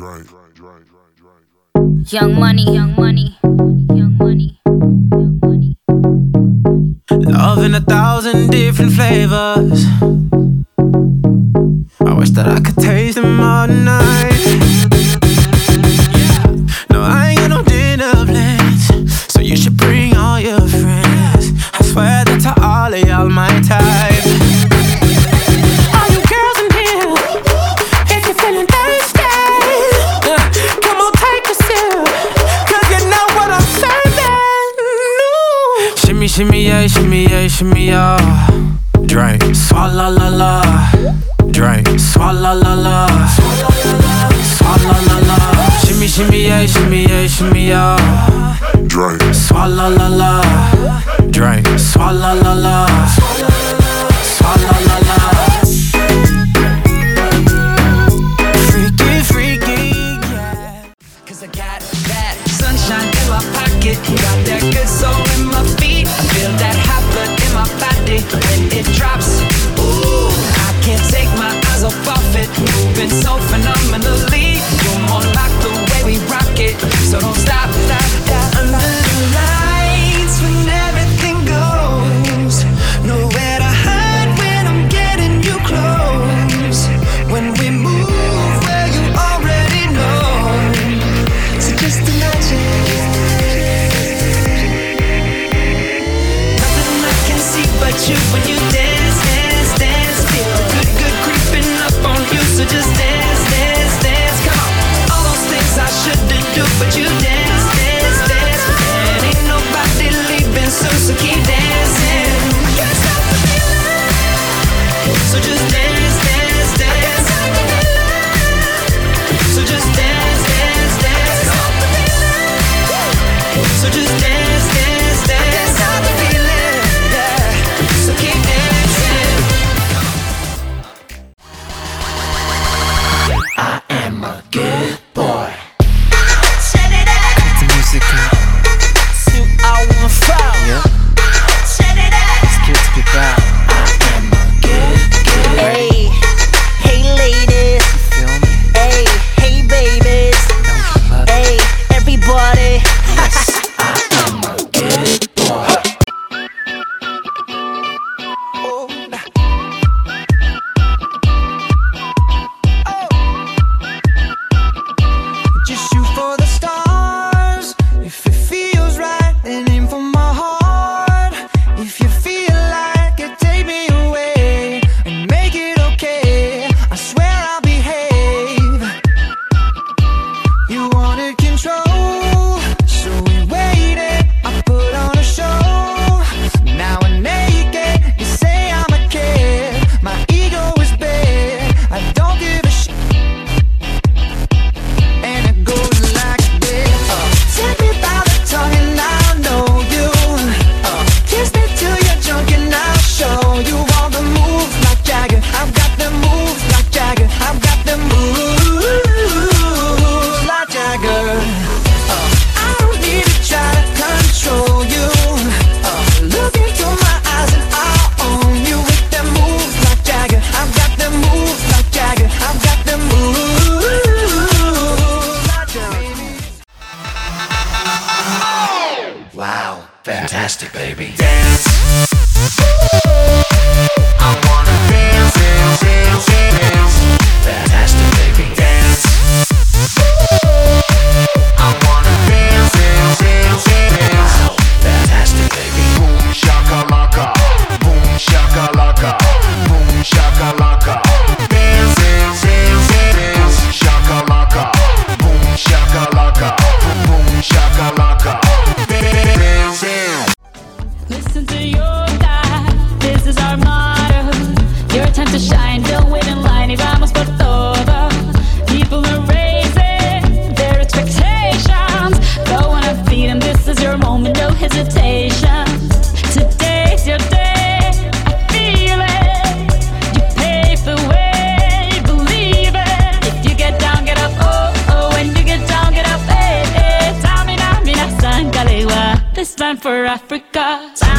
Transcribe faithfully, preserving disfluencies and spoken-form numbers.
Young money, young money, young money, young money. Love in a thousand different flavors. I wish that I could taste them all night. No, I ain't got no dinner plans, so you should bring all your friends. I swear that to all of y'all my type. All you girls in here, if you're feeling thirsty, uh, come on take a sip, cause you know what I'm serving. No. Shimmy, shimmy, yeah, shimmy, yeah, shimmy, yeah. Drink, swalla la la. Drink, swalla la la. Swalla la la. Shimmy, shimmy, yeah, shimmy, yeah, shimmy, yeah. Drink, swalla la la. Drink, swalla la la. Swalla la la. Freaky, freaky, yeah. Cause I got that sunshine in my pocket, got that good soul in my feet. I feel that hot blood in my body when it drops. Ooh, I can't take my eyes off of it, moving so phenomenally. You're more like the way we rock it, so don't stop, stop, stop. Under the lights when everything goes, nowhere to hide when I'm getting you close. When we move where you already know, so just imagine. Nothing I can see but you when you dance, dance, dance. Feel the good, good creeping up on you, so just dance, dance, dance. Come on, all those things I shouldn't do, but you dance, dance, dance. And ain't nobody leaving soon, so keep dancing. I can't stop the feeling, so just dance, dance, dance. So just dance, dance, dance. So just dance, dance, dance. I can't stop the feeling, yeah. So keep dancing. I am a good boy. Set it up. Cut the music up. Two I one foul. Yeah, Set it up. it's good to be back. I am a good, good. Hey, hey ladies. Feel me? Hey, hey babies. Know you love it. Hey, everybody. Yes. I am a good boy. Just shoot for the stars. If it feels right, then aim for my heart. If you feel like it, take me away and make it okay. I swear I'll behave. You wanted control, so we waited. I put on a show. Now I'm naked. You say I'm a kid. My ego is big. I don't give a shit. And it goes like this. Uh, take me by the tongue and I'll know you. Uh, kiss me till you're drunk and I'll show you all the moves like Jagger. I've got the moves like Jagger. I've got the moves like Jagger. Uh, I don't need to try to control you. Uh, look into my eyes and I'll own you with the moves like Jagger. I've got the moves like Jagger. I've got the moves like Jagger. Wow, fantastic, baby. Dance. I wanna dance, dance, dance, dance. Fantastic, baby. Dance. I wanna dance, dance, dance, dance. Wow, fantastic, baby. Boom shakalaka, boom shakalaka, boom shakalaka. Dance, dance, dance, dance. Shakalaka, boom shakalaka, boom shakalaka. Dance, dance. Listen to your God, this is our motto. Your time to shine, don't wait in line. Y vamos por todo. People are raising their expectations. Go on and feed them, this is your moment, no hesitation. Today's your day, I feel it. You pave the way, believe it. If you get down, get up, oh, oh. When you get down, get up, eh, eh. Tamina, mina, sangalewa. This time for Africa.